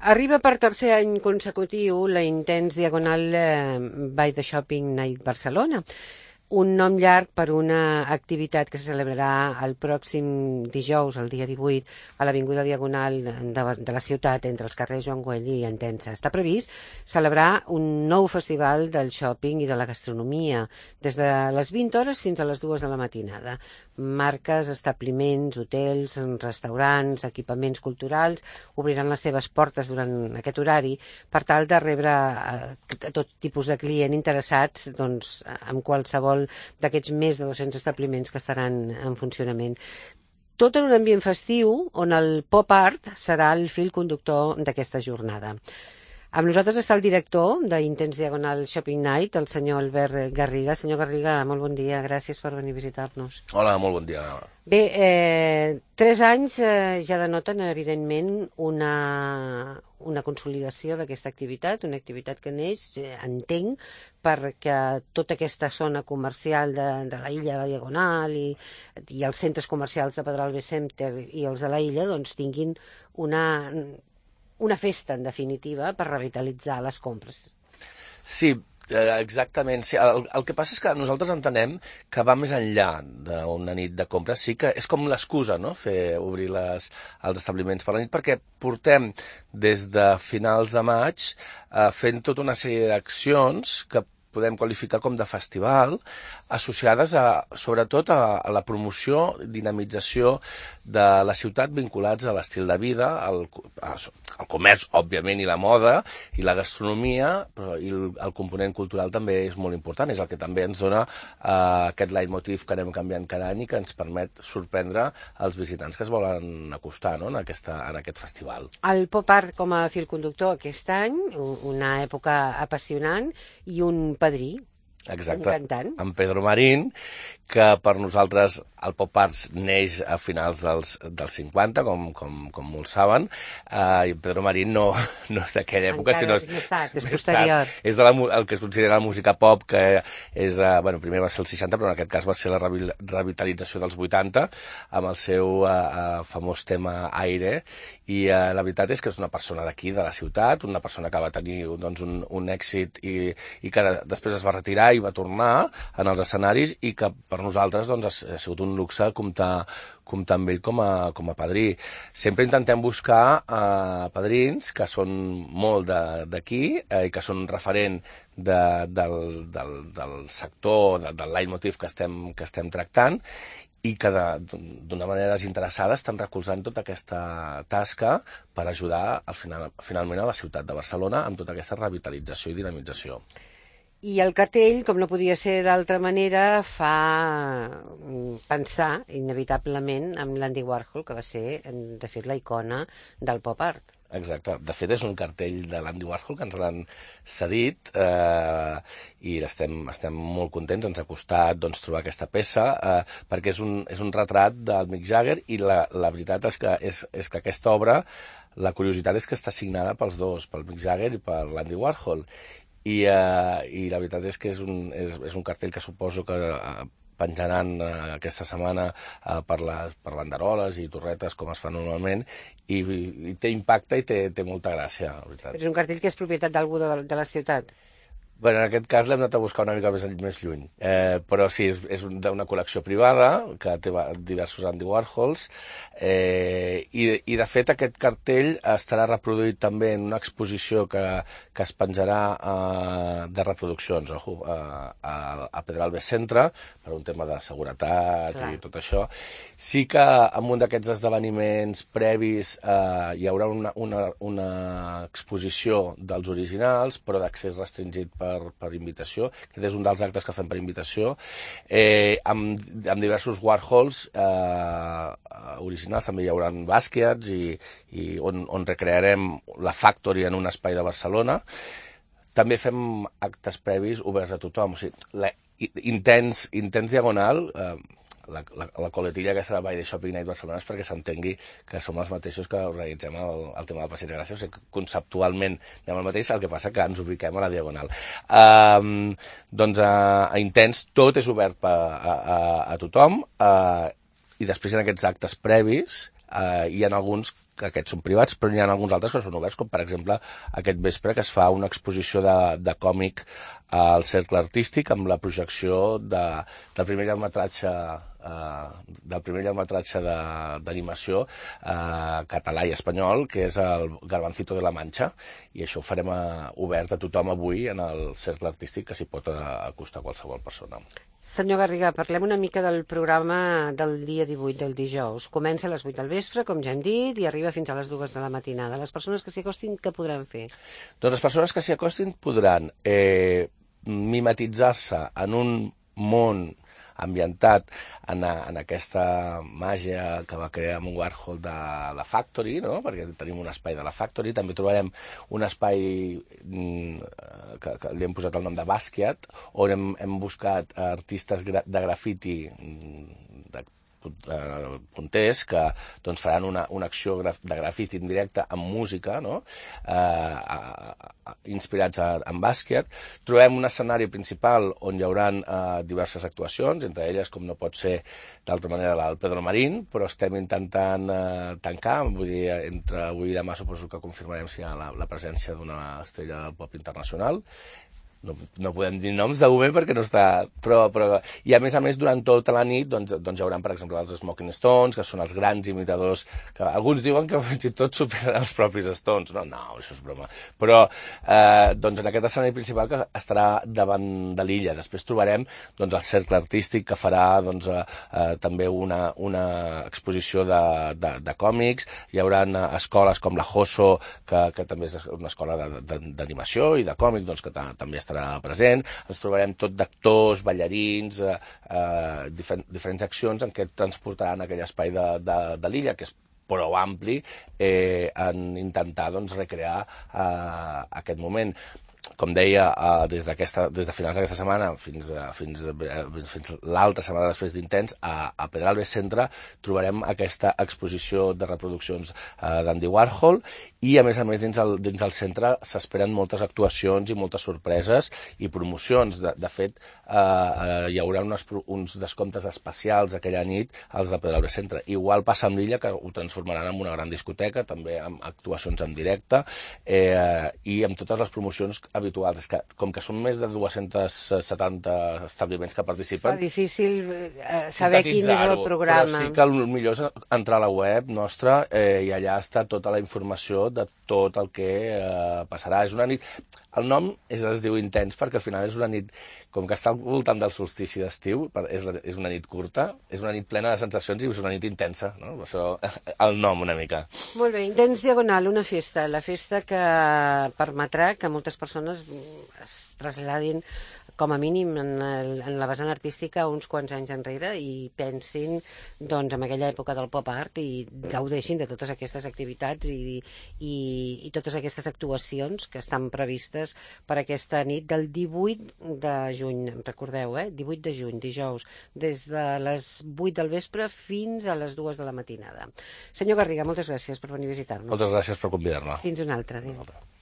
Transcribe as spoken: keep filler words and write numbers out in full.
Arriba per tercer any consecutiu la Intens Diagonal eh, by the Shopping Night Barcelona, un nom llarg per una activitat que se celebrarà el pròxim dijous, el dia divuit, a l'Avinguda Diagonal de, de la ciutat, entre els carrers Joan Güell i Entença. Està previst celebrar un nou festival del shopping i de la gastronomia, des de les vint hores fins a les dues de la matinada. Marques, establiments, hotels, restaurants, equipaments culturals obriran les seves portes durant aquest horari per tal de rebre eh, tot tipus de client interessats doncs, en qualsevol d'aquests més de dos-cents establiments que estaran en funcionament. Tot en un ambient festiu on el pop art serà el fil conductor d'aquesta jornada. Amb nosaltres està el director d'Intens Diagonal Shopping Night, el senyor Albert Garriga. Senyor Garriga, molt bon dia, gràcies per venir a visitar-nos. Hola, molt bon dia. Bé, eh, tres anys eh, ja denoten, evidentment, una, una consolidació d'aquesta activitat, una activitat que neix, eh, entenc, perquè tota aquesta zona comercial de, de la illa de la Diagonal i, i els centres comercials de Pedralbes Center i els de la illa doncs, tinguin una... una festa, en definitiva, per revitalitzar les compres. Sí, exactament. Sí, el, el que passa és que nosaltres entenem que va més enllà d'una nit de compres. Sí que és com l'excusa, no?, fer obrir les, els establiments per la nit, perquè portem des de finals de maig eh, fent tota una sèrie d'accions que podem qualificar com de festival, associades a, sobretot a, a la promoció, dinamització de la ciutat vinculats a l'estil de vida, al, al comerç, òbviament, i la moda, i la gastronomia, però i el, el component cultural també és molt important, és el que també ens dona eh, aquest leitmotiv que anem canviant cada any i que ens permet sorprendre els visitants que es volen acostar, no?, en, aquesta, en aquest festival. El pop art com a fil conductor aquest any, una època apassionant i un padrí. Exacte, un cantant. en Pedro Marín, que per nosaltres el pop art neix a finals dels, dels cinquanta, com, com, com molts saben, uh, i Pedro Marín no, no és d'aquella època, encara sinó és més tard, és posterior. És de la, el que es considera la música pop, que és, uh, bueno, primer va ser el seixanta, però en aquest cas va ser la revitalització dels vuitanta, amb el seu uh, uh, famós tema Aire, i uh, la veritat és que és una persona d'aquí, de la ciutat, una persona que va tenir doncs, un, un èxit i, i que després es va retirar i va tornar en els escenaris i que per nosaltres doncs, ha sigut un luxe comptar, comptar amb ell com a, com a padrí. Sempre intentem buscar eh, padrins que són molt d'aquí eh, i que són referent de, del, del, del sector, de, del leitmotiv que estem, que estem tractant i que d'una manera desinteressada estan recolzant tota aquesta tasca per ajudar al final, finalment a la ciutat de Barcelona amb tota aquesta revitalització i dinamització. I el cartell, com no podia ser d'altra manera, fa pensar, inevitablement, en l'Andy Warhol, que va ser, de fet, la icona del pop art. Exacte. De fet, és un cartell de l'Andy Warhol que ens l'han cedit eh, i estem, estem molt contents. Ens ha costat doncs, trobar aquesta peça eh, perquè és un, és un retrat del Mick Jagger i la, la veritat és que, és, és que aquesta obra, la curiositat és que està signada pels dos, pel Mick Jagger i per l'Andy Warhol. I, uh, i la veritat és que és un, és, és un cartell que suposo que uh, penjaran uh, aquesta setmana uh, per, les, per banderoles i torretes com es fa normalment i, i té impacte i té, té molta gràcia, la veritat. És un cartell que és propietat d'algú de, de la ciutat? Bé, en aquest cas l'hem anat a buscar una mica més, més lluny, eh, però sí, és, és d'una col·lecció privada que té diversos Andy Warhols eh, i, i de fet aquest cartell estarà reproduït també en una exposició que, que es penjarà eh, de reproduccions ojo, a, a, a Pedralbes Centre per un tema de seguretat Clar. I tot això. Sí que en un d'aquests esdeveniments previs eh, hi haurà una, una, una exposició dels originals però d'accés restringit per Per, per invitació, que és un dels actes que fem per invitació, eh, amb, amb diversos Warhols eh, originals, també hi haurà bàsquets i, i on, on recrearem la Factory en un espai de Barcelona. També fem actes previs oberts a tothom, o sigui, la, intens, intens diagonal, eh, la, la, la coletilla aquesta de By the Shopping Night Barcelona és perquè s'entengui que som els mateixos que organitzem el, el tema del Passeig de Gràcia, o sigui, conceptualment anem al mateix, el que passa que ens ubiquem a la diagonal. Um, doncs a, a Intens tot és obert a, a, a, a tothom uh, i després en aquests actes previs uh, hi ha alguns que aquests són privats, però n'hi ha alguns altres que són oberts, com per exemple aquest vespre que es fa una exposició de, de còmic al Cercle Artístic amb la projecció de, del primer llargmetratge eh, del primer llargmetratge d'animació eh, català i espanyol, que és el Garbancito de la Mancha, i això ho farem a, obert a tothom avui en el Cercle Artístic, que s'hi pot acostar qualsevol persona. Senyor Garriga, parlem una mica del programa del dia divuit, del dijous. Comença a les vuit del vespre, com ja hem dit, i arriba fins a les dues de la matinada. Les persones que s'hi acostin, què podran fer? Doncs les persones que s'hi acostin podran eh, mimetitzar-se en un món ambientat en, en aquesta màgia que va crear amb un Warhol de la Factory, no? Perquè tenim un espai de la Factory, també trobarem un espai mm, que, que li hem posat el nom de Basquiat, on hem, hem buscat artistes gra de grafiti de punters que doncs, faran una, una acció de grafiti indirecte amb música, no? eh, inspirats a, en Basquiat. Trobem un escenari principal on hi haurà eh, diverses actuacions, entre elles, com no pot ser d'altra manera, el Pedro Marín, però estem intentant eh, tancar, vull dir, entre avui i demà suposo que confirmarem si hi ha la, la presència d'una estrella del pop internacional. No, no podem dir noms de moment perquè no està... Però, però... I a més a més, durant tota la nit doncs, doncs hi haurà, per exemple, els Smoking Stones, que són els grans imitadors, que alguns diuen que fins i tot superen els propis Stones. No, no, això és broma. Però eh, doncs en aquest escenari principal que estarà davant de l'illa. Després trobarem doncs, el Cercle Artístic, que farà doncs, eh, eh, també una, una exposició de, de, de còmics. Hi haurà escoles com la Joso, que, que també és una escola d'animació i de còmics, doncs, que també estarà present. Ens trobarem tot d'actors, ballarins, eh, eh, diferent, diferents accions en què et transportaran a aquell espai de, de, de l'illa, que és prou ampli, eh, en intentar doncs, recrear eh, aquest moment. Com deia, eh, des, des de finals d'aquesta setmana fins, a, fins, a, fins l'altra setmana després d'Intens, a, a Pedralbes Centre trobarem aquesta exposició de reproduccions eh, d'Andy Warhol i, a més a més, dins el, dins el centre s'esperen moltes actuacions i moltes sorpreses i promocions. De, de fet, eh, eh, hi haurà unes, uns descomptes especials aquella nit als de Pedralbes Centre. Igual passa amb l'illa, que ho transformaran en una gran discoteca, també amb actuacions en directe eh, i amb totes les promocions habituals. És que, com que són més de dos-cents setanta establiments que participen... És difícil eh, saber quin és el programa. Però sí que el millor és entrar a la web nostra eh, i allà està tota la informació de tot el que eh, passarà. És una nit... El nom és, es diu Intens perquè al final és una nit, com que està al voltant del solstici d'estiu, és, és una nit curta, és una nit plena de sensacions i és una nit intensa, no? Això, el nom una mica. Molt bé, Intens Diagonal, una festa, la festa que permetrà que moltes persones es traslladin com a mínim en, el, en la vessant artística uns quants anys enrere i pensin doncs, en aquella època del pop art i gaudeixin de totes aquestes activitats i, i, i totes aquestes actuacions que estan previstes per aquesta nit del divuit de juny, recordeu, eh? divuit de juny, dijous, des de les vuit del vespre fins a les dues de la matinada. Senyor Garriga, moltes gràcies per venir a visitar-nos. Moltes gràcies per convidar-me. Fins una altra, adéu.